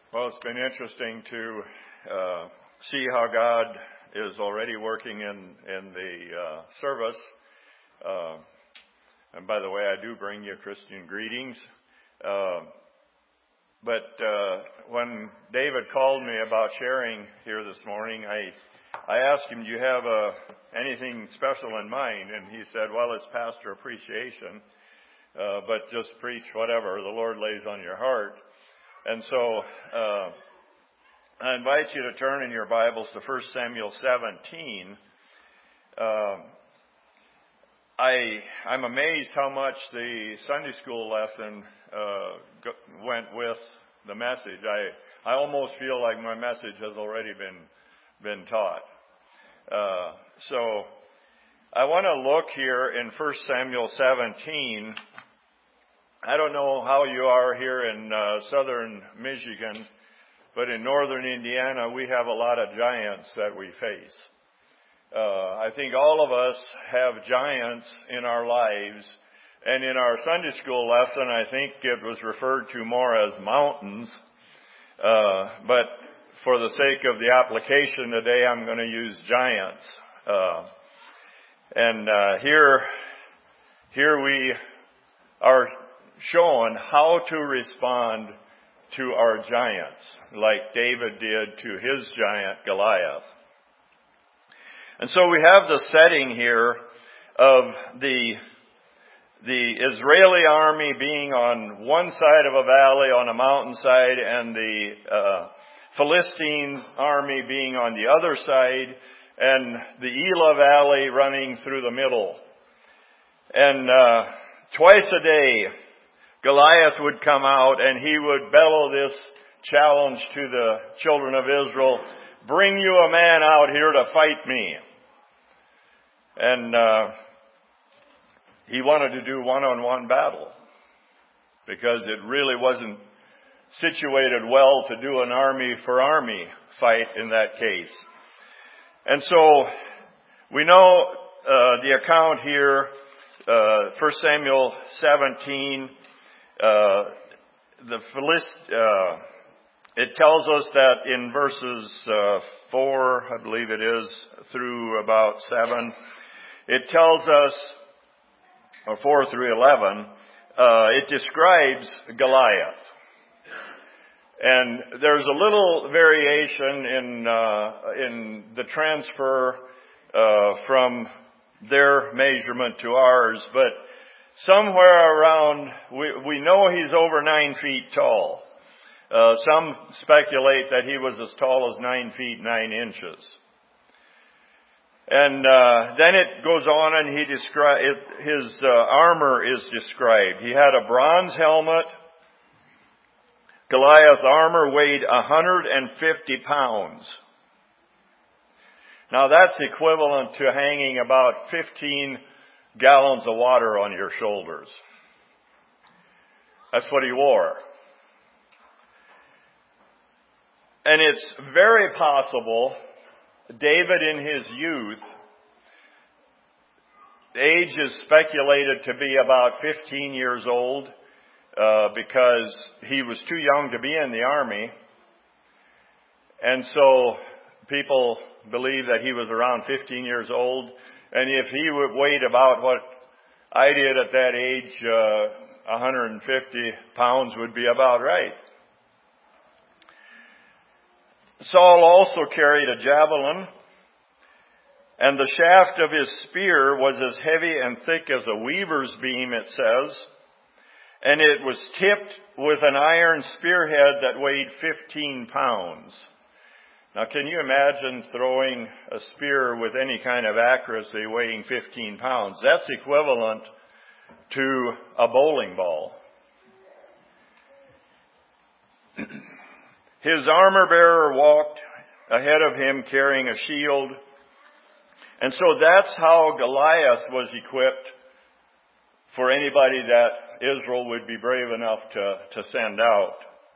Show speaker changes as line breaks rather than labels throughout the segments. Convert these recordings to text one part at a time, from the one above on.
Well, it's been interesting to see how God is already working in the service. And by the way, I do bring you Christian greetings. But when David called me about sharing here this morning, I asked him, do you have anything special in mind? And he said, well, it's pastor appreciation, but just preach whatever the Lord lays on your heart. And so I invite you to turn in your Bibles to 1 Samuel 17. I'm amazed how much the Sunday school lesson went with the message. I almost feel like my message has already been taught. So I want to look here in 1 Samuel 17. I don't know how you are here in southern Michigan, but in northern Indiana we have a lot of giants that we face. I think all of us have giants in our lives, and in our Sunday school lesson I think it was referred to more as mountains, but for the sake of the application today I'm going to use giants. Here we are shown how to respond to our giants, like David did to his giant Goliath. And so we have the setting here of the Israeli army being on one side of a valley on a mountainside, and the Philistines' army being on the other side, and the Elah Valley running through the middle. And twice a day, Goliath would come out and he would bellow this challenge to the children of Israel, bring you a man out here to fight me. And he wanted to do one-on-one battle because it really wasn't situated well to do an army for army fight in that case. And so we know the account here, 1 Samuel 17, it tells us that in verses 4, I believe it is, through about 7, it tells us, or 4 through 11, it describes Goliath. And there's a little variation in the transfer from their measurement to ours, but somewhere around, we know he's over 9 feet tall. Some speculate that he was as tall as 9 feet 9 inches. And then it goes on and his armor is described. He had a bronze helmet. Goliath's armor weighed 150 pounds. Now that's equivalent to hanging about 15 gallons of water on your shoulders. That's what he wore. And it's very possible David in his youth, age is speculated to be about 15 years old, because he was too young to be in the army. And so people believe that he was around 15 years old. And if he would weigh about what I did at that age, 150 pounds would be about right. Saul also carried a javelin, and the shaft of his spear was as heavy and thick as a weaver's beam, it says, and it was tipped with an iron spearhead that weighed 15 pounds. Now, can you imagine throwing a spear with any kind of accuracy weighing 15 pounds? That's equivalent to a bowling ball. His armor bearer walked ahead of him carrying a shield. And so that's how Goliath was equipped for anybody that Israel would be brave enough to send out.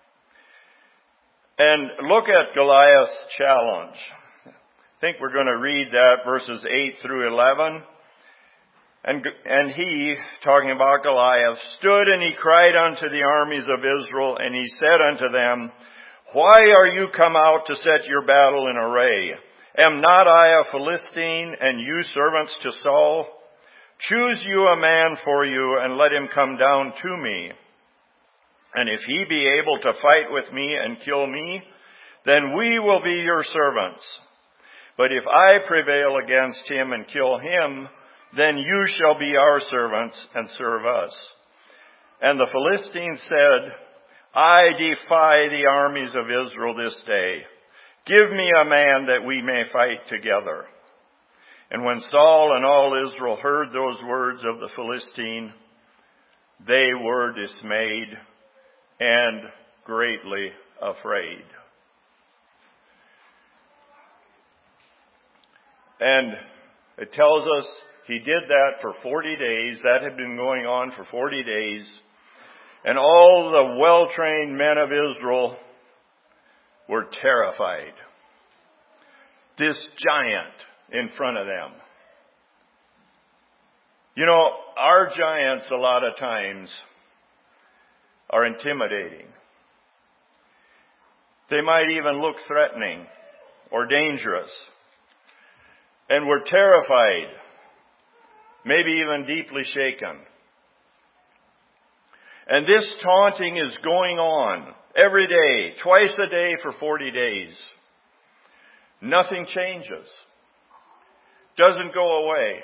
And look at Goliath's challenge. I think we're going to read that, verses 8 through 11. And he, talking about Goliath, stood and he cried unto the armies of Israel, and he said unto them, Why are you come out to set your battle in array? Am not I a Philistine, and you servants to Saul? Choose you a man for you, and let him come down to me. And if he be able to fight with me and kill me, then we will be your servants. But if I prevail against him and kill him, then you shall be our servants and serve us. And the Philistines said, I defy the armies of Israel this day. Give me a man that we may fight together. And when Saul and all Israel heard those words of the Philistine, they were dismayed and greatly afraid. And it tells us he did that for 40 days. That had been going on for 40 days. And all the well-trained men of Israel were terrified. This giant in front of them. You know, our giants a lot of times are intimidating. They might even look threatening or dangerous. And we're terrified, maybe even deeply shaken. And this taunting is going on every day, twice a day for 40 days. Nothing changes. Doesn't go away.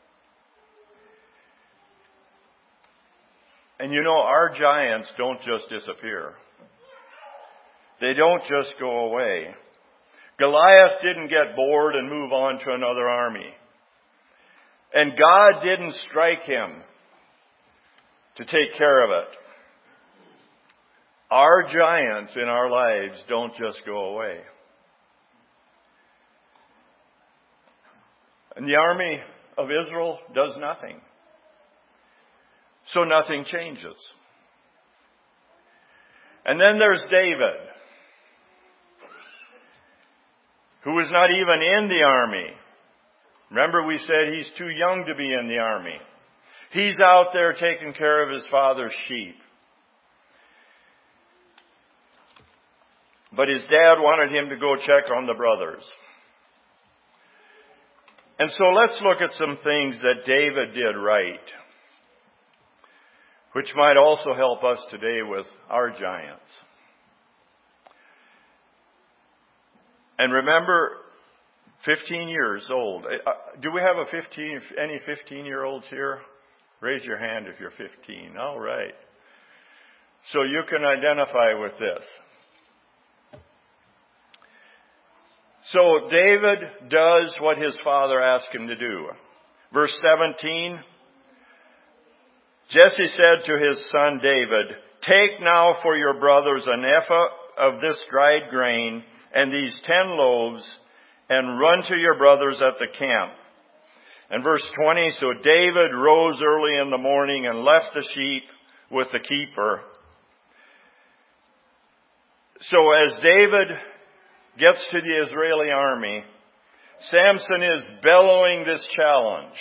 And you know, our giants don't just disappear. They don't just go away. Goliath didn't get bored and move on to another army. And God didn't strike him to take care of it. Our giants in our lives don't just go away. And the army of Israel does nothing. So nothing changes. And then there's David, who was not even in the army. Remember, we said he's too young to be in the army. He's out there taking care of his father's sheep. But his dad wanted him to go check on the brothers. And so let's look at some things that David did right, which might also help us today with our giants. And remember, 15 years old. Do we have any 15-year-olds here? Raise your hand if you're 15. All right. So you can identify with this. So David does what his father asked him to do. Verse 17, Jesse said to his son David, take now for your brothers an ephah of this dried grain and these 10 loaves, and run to your brothers at the camp. And verse 20, so David rose early in the morning and left the sheep with the keeper. So as David gets to the Israeli army, Samson is bellowing this challenge.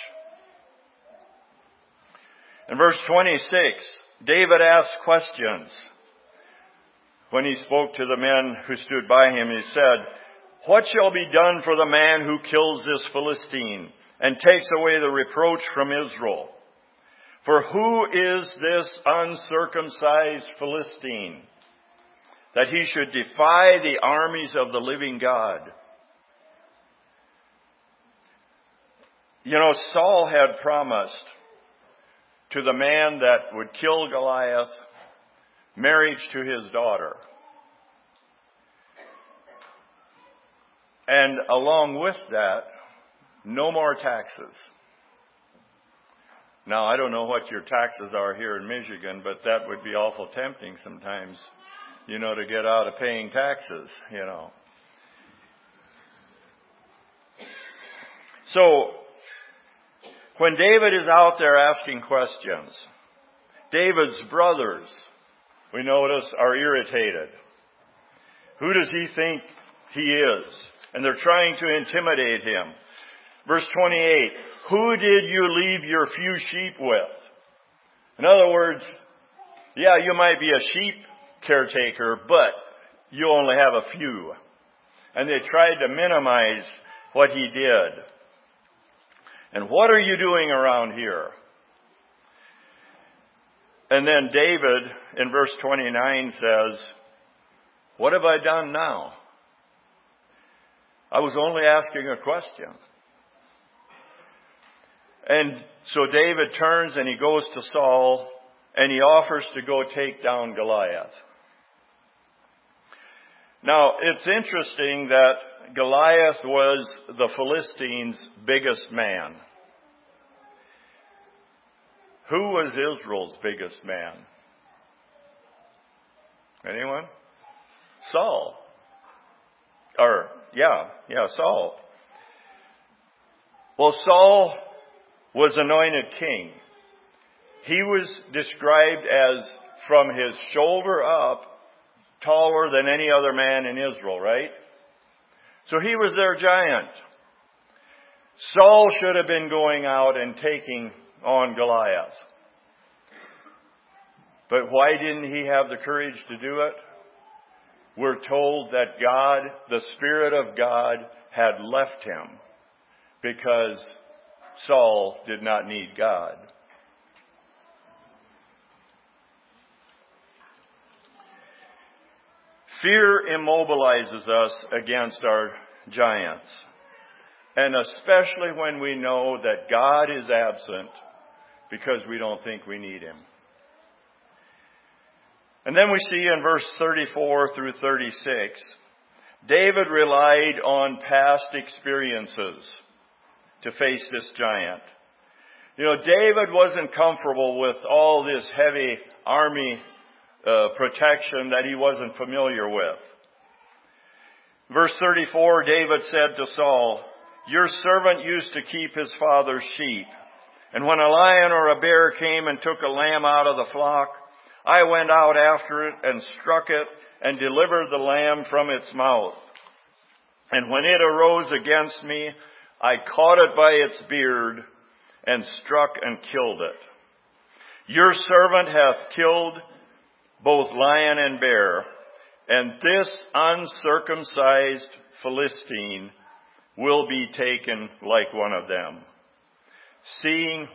In verse 26, David asked questions. When he spoke to the men who stood by him, he said, what shall be done for the man who kills this Philistine and takes away the reproach from Israel? For who is this uncircumcised Philistine, that he should defy the armies of the living God? You know, Saul had promised to the man that would kill Goliath marriage to his daughter. And along with that, no more taxes. Now, I don't know what your taxes are here in Michigan, but that would be awful tempting sometimes, you know, to get out of paying taxes, you know. So, when David is out there asking questions, David's brothers, we notice, are irritated. Who does he think he is? And they're trying to intimidate him. Verse 28, who did you leave your few sheep with? In other words, yeah, you might be a sheep caretaker, but you only have a few. And they tried to minimize what he did. And what are you doing around here? And then David in verse 29 says, what have I done now? I was only asking a question. And so David turns and he goes to Saul and he offers to go take down Goliath. Now, it's interesting that Goliath was the Philistines' biggest man. Who was Israel's biggest man? Anyone? Saul. Saul. Well, Saul was anointed king. He was described as from his shoulder up, taller than any other man in Israel, right? So he was their giant. Saul should have been going out and taking on Goliath. But why didn't he have the courage to do it? We're told that God, the Spirit of God, had left him because Saul did not need God. Fear immobilizes us against our giants, and especially when we know that God is absent because we don't think we need him. And then we see in verse 34 through 36, David relied on past experiences to face this giant. You know, David wasn't comfortable with all this heavy army protection that he wasn't familiar with. Verse 34, David said to Saul, your servant used to keep his father's sheep. And when a lion or a bear came and took a lamb out of the flock, I went out after it and struck it and delivered the lamb from its mouth. And when it arose against me, I caught it by its beard and struck and killed it. Your servant hath killed both lion and bear, and this uncircumcised Philistine will be taken like one of them. Seeing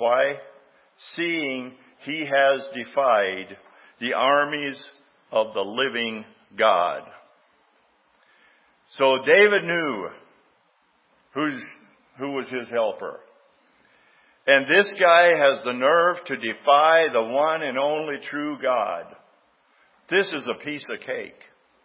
he has defied the armies of the living God. So David knew who was his helper. And this guy has the nerve to defy the one and only true God. This is a piece of cake.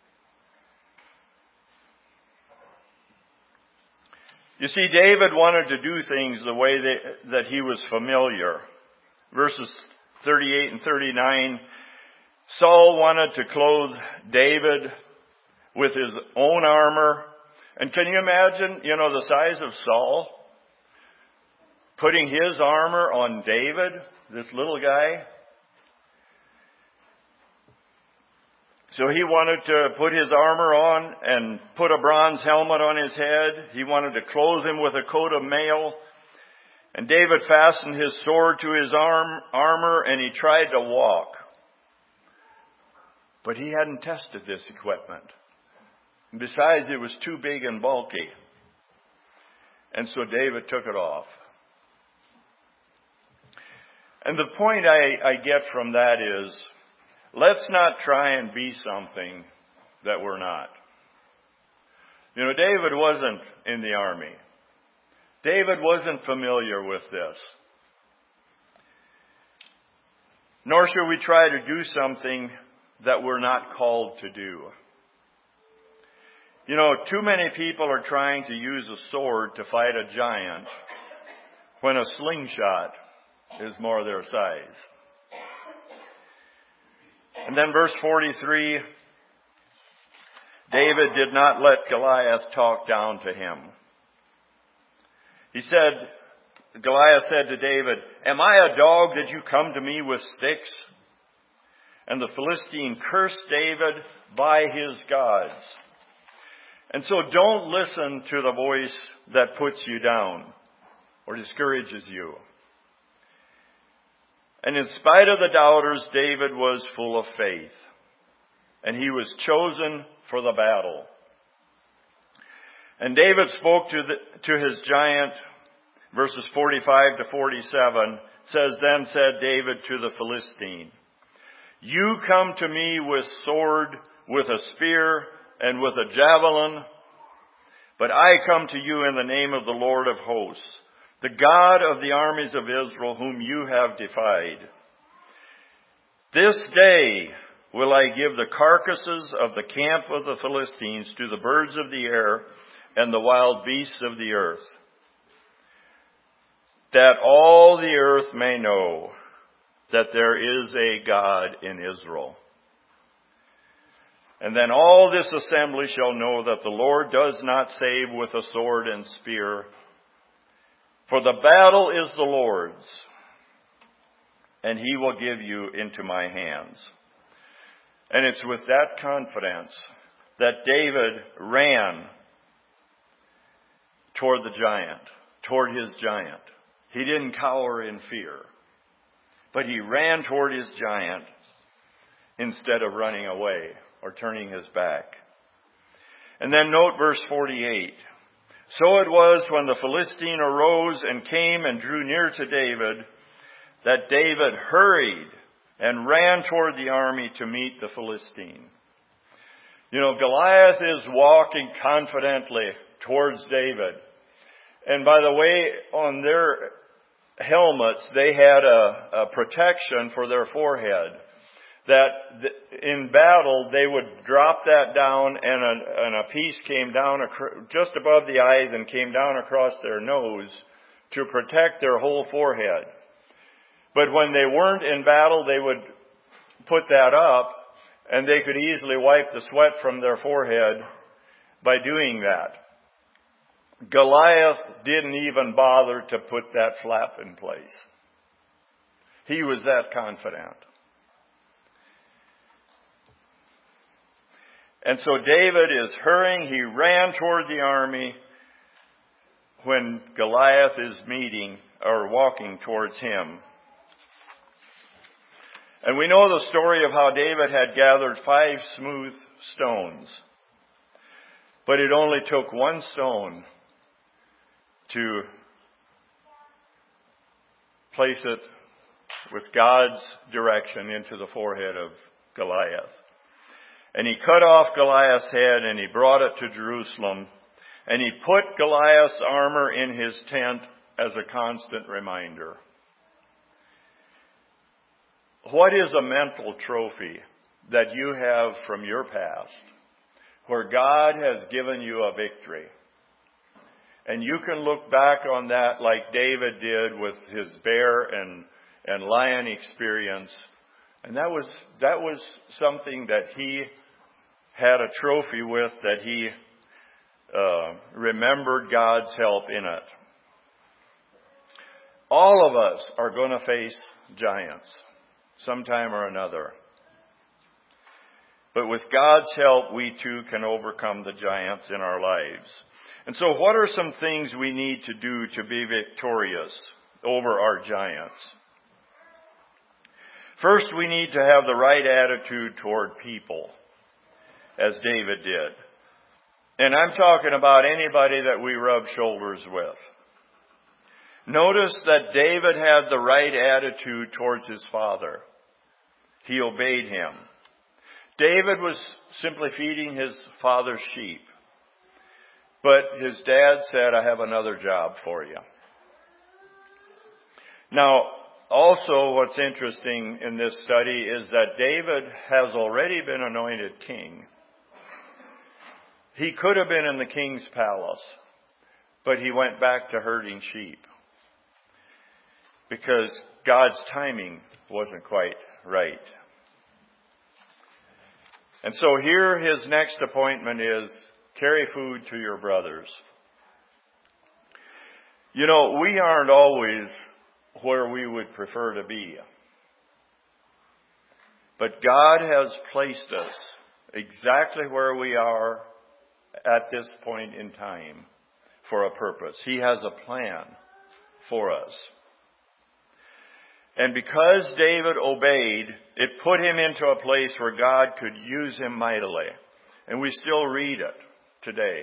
You see, David wanted to do things the way that he was familiar. Verses 38 and 39, Saul wanted to clothe David with his own armor. And can you imagine, the size of Saul putting his armor on David, this little guy? So he wanted to put his armor on and put a bronze helmet on his head. He wanted to clothe him with a coat of mail. And David fastened his sword to his armor and he tried to walk. But he hadn't tested this equipment. Besides, it was too big and bulky. And so David took it off. And the point I get from that is, let's not try and be something that we're not. David wasn't in the army. David wasn't familiar with this. Nor should we try to do something that we're not called to do. Too many people are trying to use a sword to fight a giant when a slingshot is more their size. And then verse 43, David did not let Goliath talk down to him. Goliath said to David, am I a dog that you come to me with sticks? And the Philistine cursed David by his gods. And so don't listen to the voice that puts you down or discourages you. And in spite of the doubters, David was full of faith. and he was chosen for the battle. And David spoke to his giant, verses 45 to 47, says, Then said David to the Philistine, You come to me with sword, with a spear, and with a javelin, but I come to you in the name of the Lord of hosts, the God of the armies of Israel, whom you have defied. This day will I give the carcasses of the camp of the Philistines to the birds of the air and the wild beasts of the earth, that all the earth may know that there is a God in Israel. And then all this assembly shall know that the Lord does not save with a sword and spear, for the battle is the Lord's, and he will give you into my hands. And it's with that confidence that David ran toward the giant, toward his giant. He didn't cower in fear, but he ran toward his giant instead of running away or turning his back. And then note verse 48. So it was when the Philistine arose and came and drew near to David, that David hurried and ran toward the army to meet the Philistine. You know, Goliath is walking confidently towards David. And by the way, on their helmets, they had a protection for their forehead. That in battle, they would drop that down and a piece came down just above the eyes and came down across their nose to protect their whole forehead. But when they weren't in battle, they would put that up, and they could easily wipe the sweat from their forehead by doing that. Goliath didn't even bother to put that flap in place. He was that confident. And so David is hurrying. He ran toward the army when Goliath is meeting or walking towards him. And we know the story of how David had gathered 5 smooth stones. But it only took one stone to place it with God's direction into the forehead of Goliath. And he cut off Goliath's head and he brought it to Jerusalem. And he put Goliath's armor in his tent as a constant reminder. What is a mental trophy that you have from your past where God has given you a victory? And you can look back on that like David did with his bear and lion experience. And that was something that he had a trophy with, that he remembered God's help in it. All of us are going to face giants sometime or another. But with God's help, we too can overcome the giants in our lives. And so what are some things we need to do to be victorious over our giants? First, we need to have the right attitude toward people, as David did. And I'm talking about anybody that we rub shoulders with. Notice that David had the right attitude towards his father. He obeyed him. David was simply feeding his father's sheep. But his dad said, I have another job for you. Now, also what's interesting in this study is that David has already been anointed king. He could have been in the king's palace, but he went back to herding sheep because God's timing wasn't quite right. And so here his next appointment is carry food to your brothers. You know, we aren't always where we would prefer to be. But God has placed us exactly where we are at this point in time for a purpose. He has a plan for us. And because David obeyed, it put him into a place where God could use him mightily. And we still read it today.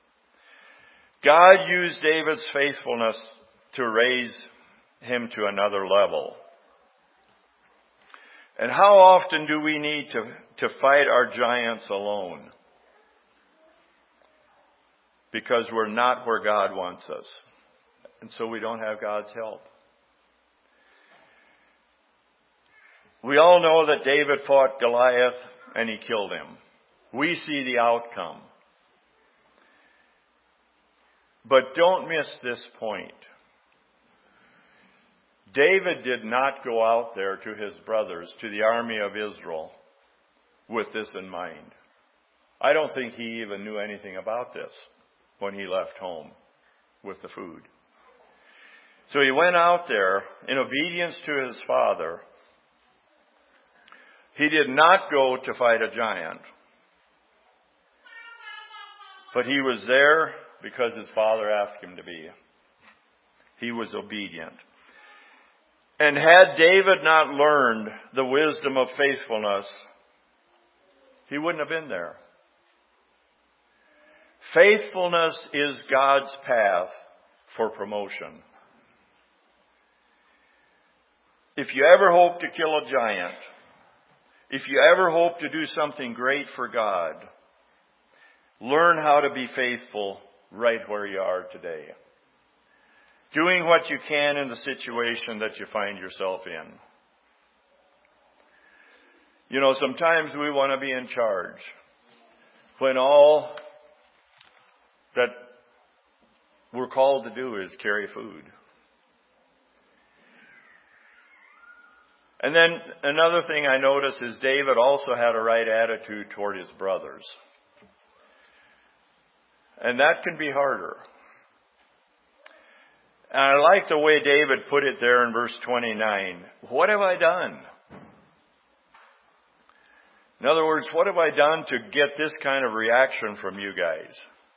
God used David's faithfulness to raise him to another level. And how often do we need to fight our giants alone? Because we're not where God wants us. And so we don't have God's help. We all know that David fought Goliath and he killed him. We see the outcome. But don't miss this point. David did not go out there to his brothers, to the army of Israel, with this in mind. I don't think he even knew anything about this when he left home with the food. So he went out there in obedience to his father. He did not go to fight a giant. But he was there because his father asked him to be. He was obedient. And had David not learned the wisdom of faithfulness, he wouldn't have been there. Faithfulness is God's path for promotion. If you ever hope to kill a giant, if you ever hope to do something great for God, learn how to be faithful right where you are today. Doing what you can in the situation that you find yourself in. You know, sometimes we want to be in charge when all that we're called to do is carry food. And then another thing I noticed is David also had a right attitude toward his brothers. And that can be harder. And I like the way David put it there in verse 29. What have I done? In other words, what have I done to get this kind of reaction from you guys?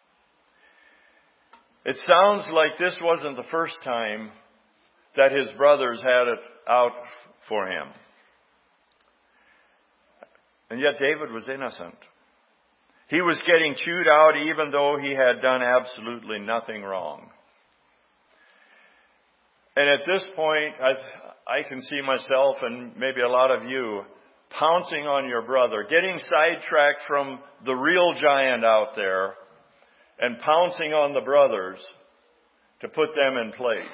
It sounds like this wasn't the first time that his brothers had it out for him. And yet David was innocent. He was getting chewed out even though he had done absolutely nothing wrong. And at this point, I can see myself and maybe a lot of you pouncing on your brother, getting sidetracked from the real giant out there and pouncing on the brothers to put them in place.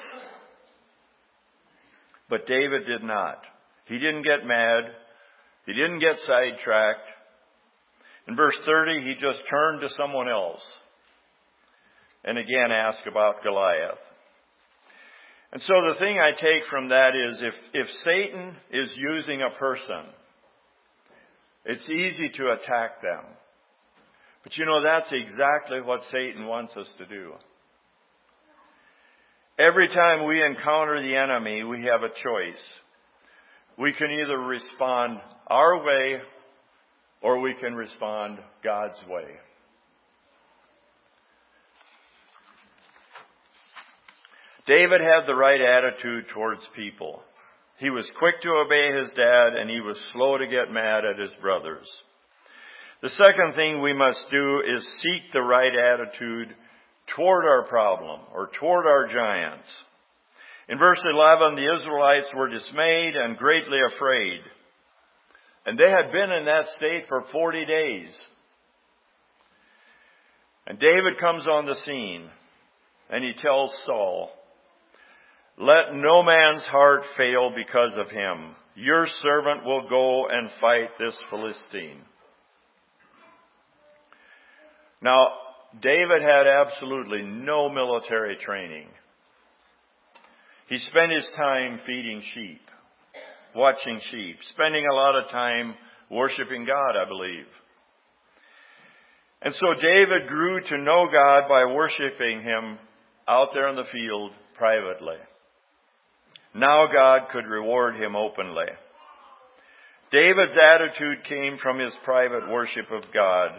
But David did not. He didn't get mad. He didn't get sidetracked. In verse 30, he just turned to someone else and again asked about Goliath. And so the thing I take from that is if Satan is using a person, it's easy to attack them. But you know, that's exactly what Satan wants us to do. Every time we encounter the enemy, we have a choice. We can either respond our way or we can respond God's way. David had the right attitude towards people. He was quick to obey his dad and he was slow to get mad at his brothers. The second thing we must do is seek the right attitude toward our problem or toward our giants. In verse 11, the Israelites were dismayed and greatly afraid. And they had been in that state for 40 days. And David comes on the scene and he tells Saul, "Let no man's heart fail because of him. Your servant will go and fight this Philistine." Now, David had absolutely no military training. He spent his time feeding sheep, watching sheep, spending a lot of time worshiping God, I believe. And so David grew to know God by worshiping Him out there in the field privately. Now God could reward him openly. David's attitude came from his private worship of God,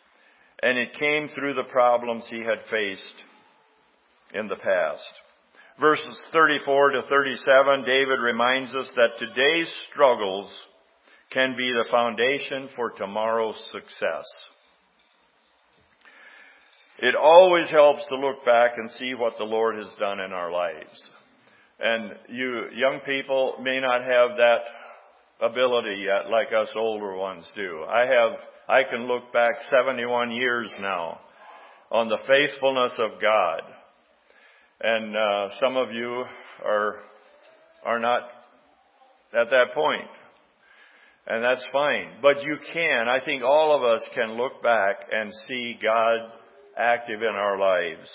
and it came through the problems he had faced in the past. verses 34 to 37, David reminds us that today's struggles can be the foundation for tomorrow's success. It always helps to look back and see what the Lord has done in our lives. And you young people may not have that ability yet like us older ones do. I can look back 71 years now on the faithfulness of God. And some of you are not at that point. And that's fine. But you can. I think all of us can look back and see God active in our lives.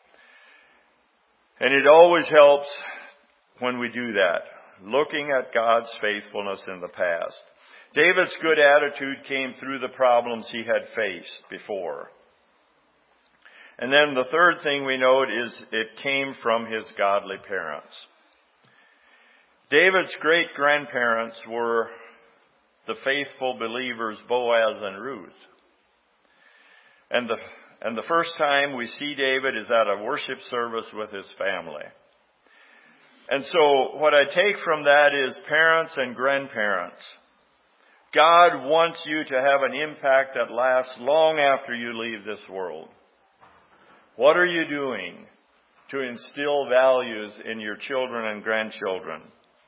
And it always helps when we do that, looking at God's faithfulness in the past. David's good attitude came through the problems he had faced before. And then the third thing we note is it came from his godly parents. David's great-grandparents were the faithful believers Boaz and Ruth. And the first time we see David is at a worship service with his family. And so what I take from that is parents and grandparents. God wants you to have an impact that lasts long after you leave this world. What are you doing to instill values in your children and grandchildren?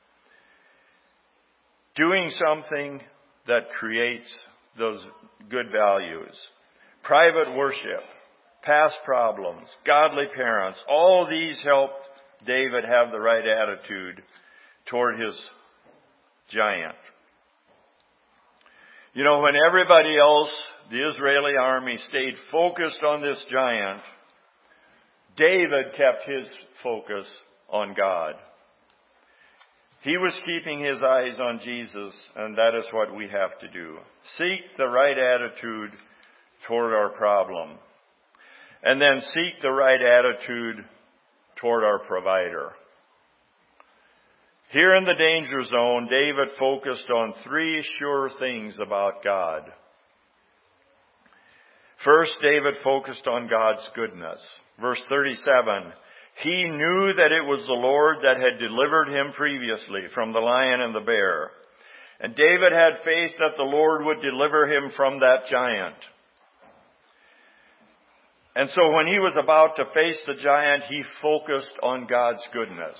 Doing something that creates those good values. Private worship, past problems, godly parents, all these helped David have the right attitude toward his giant. You know, when everybody else, the Israeli army, stayed focused on this giant, David kept his focus on God. He was keeping his eyes on Jesus, and that is what we have to do. Seek the right attitude toward our problem. And then seek the right attitude toward our provider. Here in the danger zone, David focused on three sure things about God. First, David focused on God's goodness. Verse 37, he knew that it was the Lord that had delivered him previously from the lion and the bear. And David had faith that the Lord would deliver him from that giant. And so when he was about to face the giant, he focused on God's goodness.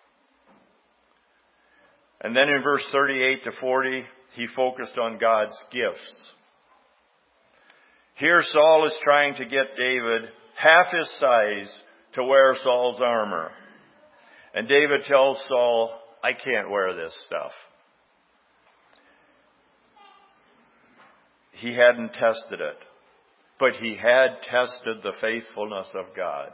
And then in verse 38 to 40, he focused on God's gifts. Here Saul is trying to get David half his size to wear Saul's armor. And David tells Saul, I can't wear this stuff. He hadn't tested it, but he had tested the faithfulness of God.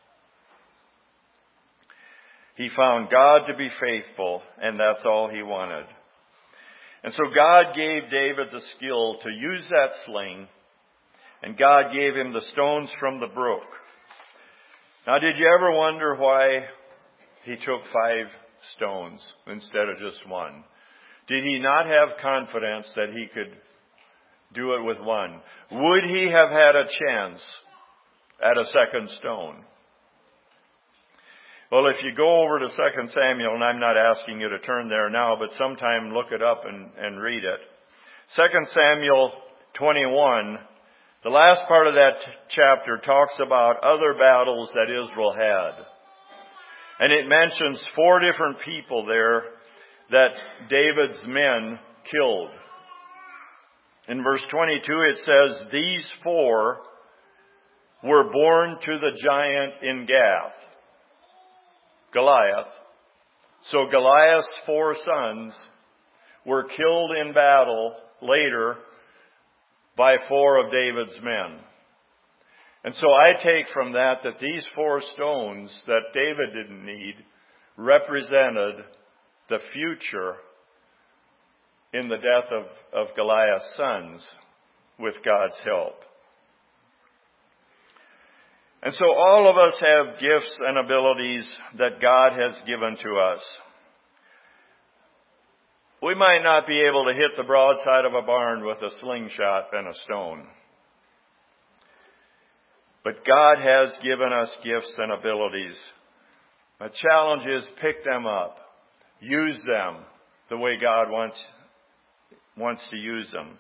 He found God to be faithful, and that's all he wanted. And so God gave David the skill to use that sling, and God gave him the stones from the brook. Now, did you ever wonder why he took 5 stones instead of just 1? Did he not have confidence that he could do it with 1? Would he have had a chance at a second stone? Well, if you go over to 2 Samuel, and I'm not asking you to turn there now, but sometime look it up and read it. 2 Samuel 21, the last part of that chapter talks about other battles that Israel had. And it mentions 4 different people there that David's men killed. In verse 22 it says, these 4 were born to the giant in Gath, Goliath. So Goliath's 4 sons were killed in battle later by 4 of David's men. And so I take from that these 4 stones that David didn't need represented the future in the death of Goliath's sons with God's help. And so all of us have gifts and abilities that God has given to us. We might not be able to hit the broadside of a barn with a slingshot and a stone. But God has given us gifts and abilities. My challenge is pick them up. Use them the way God wants to use them.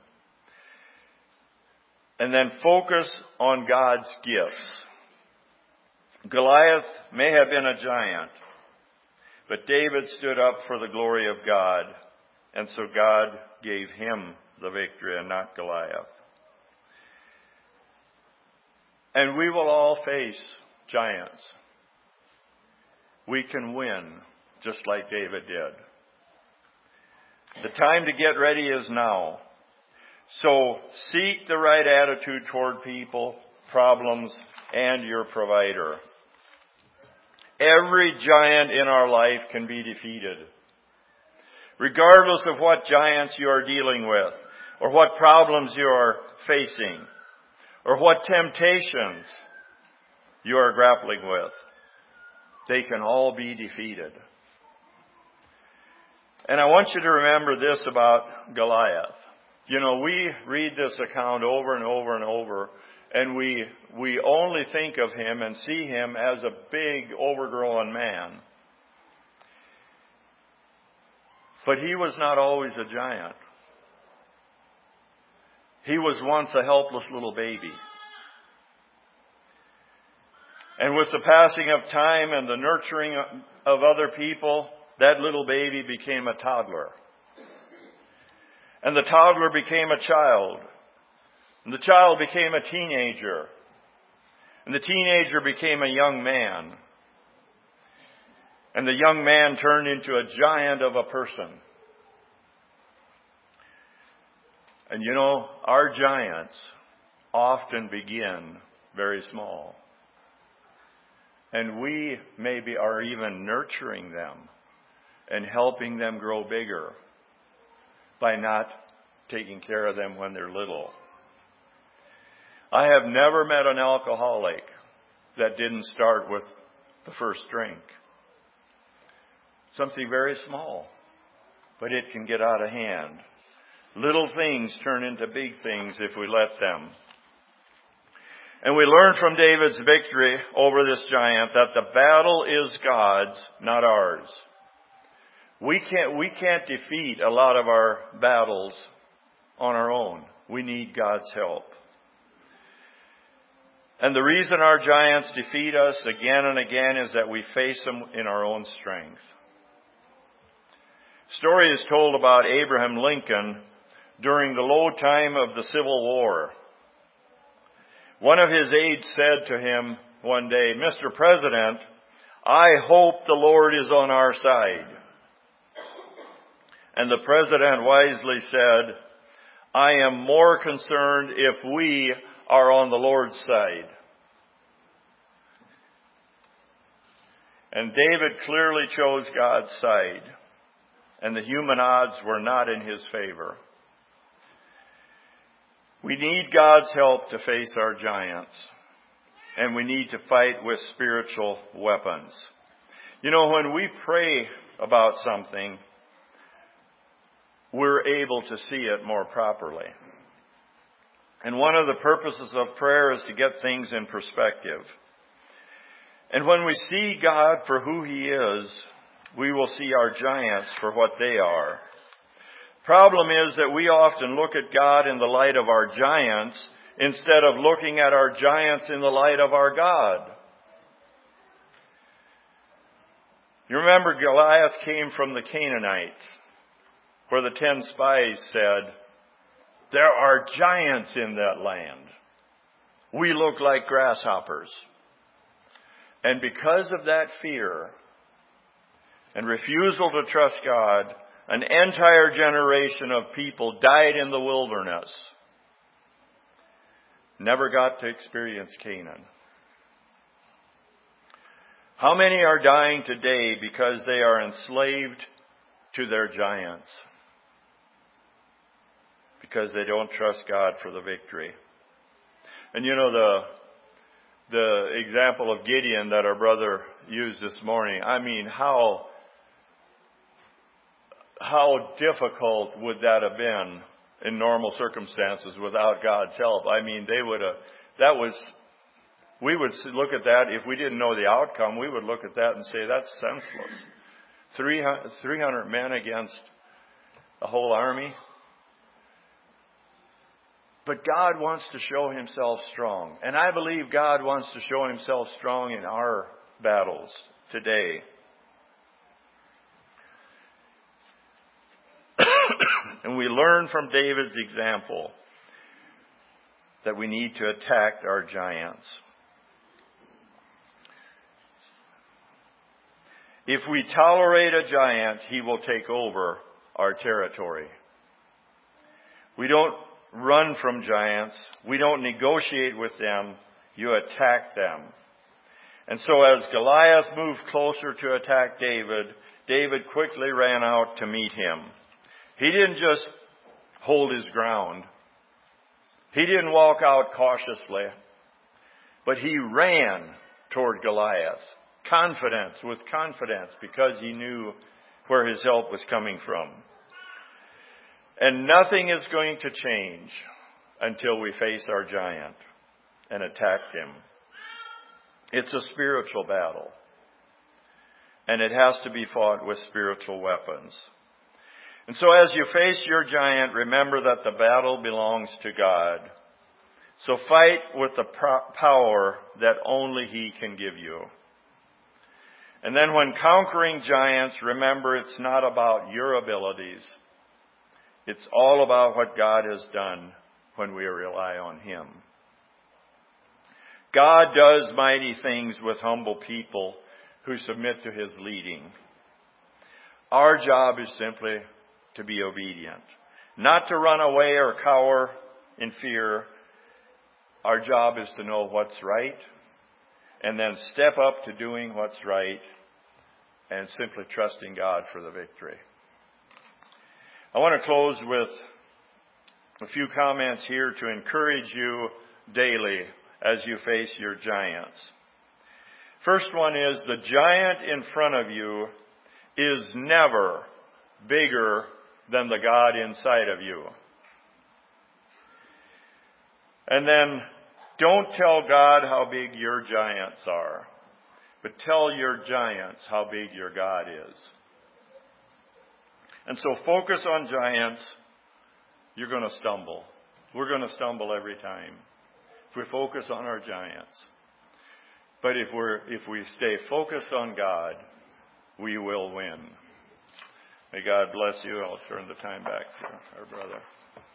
And then focus on God's gifts. Goliath may have been a giant, but David stood up for the glory of God, and so God gave him the victory and not Goliath. And we will all face giants. We can win just like David did. The time to get ready is now. So seek the right attitude toward people, problems, and your provider. Every giant in our life can be defeated. Regardless of what giants you are dealing with, or what problems you are facing, or what temptations you are grappling with, they can all be defeated. And I want you to remember this about Goliath. You know, we read this account over and over and over, and we only think of him and see him as a big, overgrown man. But he was not always a giant. He was once a helpless little baby. And with the passing of time and the nurturing of other people, that little baby became a toddler. And the toddler became a child. And the child became a teenager. And the teenager became a young man. And the young man turned into a giant of a person. And you know, our giants often begin very small. And we maybe are even nurturing them and helping them grow bigger by not taking care of them when they're little. I have never met an alcoholic that didn't start with the first drink. Something very small, but it can get out of hand. Little things turn into big things if we let them. And we learn from David's victory over this giant that the battle is God's, not ours. We can't defeat a lot of our battles on our own. We need God's help. And the reason our giants defeat us again and again is that we face them in our own strength. Story is told about Abraham Lincoln during the low time of the Civil War. One of his aides said to him one day, "Mr. President, I hope the Lord is on our side." And the president wisely said, "I am more concerned if we are on the Lord's side." And David clearly chose God's side, and the human odds were not in his favor. We need God's help to face our giants, and we need to fight with spiritual weapons. You know, when we pray about something, we're able to see it more properly. And one of the purposes of prayer is to get things in perspective. And when we see God for who He is, we will see our giants for what they are. Problem is that we often look at God in the light of our giants instead of looking at our giants in the light of our God. You remember Goliath came from the Canaanites, where the 10 spies said, "There are giants in that land. We look like grasshoppers." And because of that fear and refusal to trust God, an entire generation of people died in the wilderness. Never got to experience Canaan. How many are dying today because they are enslaved to their giants? Because they don't trust God for the victory. And you know, the example of Gideon that our brother used this morning, I mean, how difficult would that have been in normal circumstances without God's help? I mean, that was we would look at that. If we didn't know the outcome, we would look at that and say, that's senseless. 300 men against a whole army. But God wants to show himself strong. And I believe God wants to show himself strong in our battles today. And we learn from David's example that we need to attack our giants. If we tolerate a giant, he will take over our territory. We don't run from giants. We don't negotiate with them. You attack them. And so as Goliath moved closer to attack David, David quickly ran out to meet him. He didn't just hold his ground. He didn't walk out cautiously, but he ran toward Goliath, with confidence, because he knew where his help was coming from. And nothing is going to change until we face our giant and attack him. It's a spiritual battle, and it has to be fought with spiritual weapons. And so as you face your giant, remember that the battle belongs to God. So fight with the power that only he can give you. And then when conquering giants, remember it's not about your abilities. It's all about what God has done when we rely on him. God does mighty things with humble people who submit to his leading. Our job is simply to be obedient, not to run away or cower in fear. Our job is to know what's right and then step up to doing what's right and simply trusting God for the victory. I want to close with a few comments here to encourage you daily as you face your giants. First one is, the giant in front of you is never bigger than the God inside of you. And then, don't tell God how big your giants are, but tell your giants how big your God is. And so focus on giants. You're going to stumble. We're going to stumble every time if we focus on our giants. But if we stay focused on God, we will win. May God bless you. I'll turn the time back to our brother.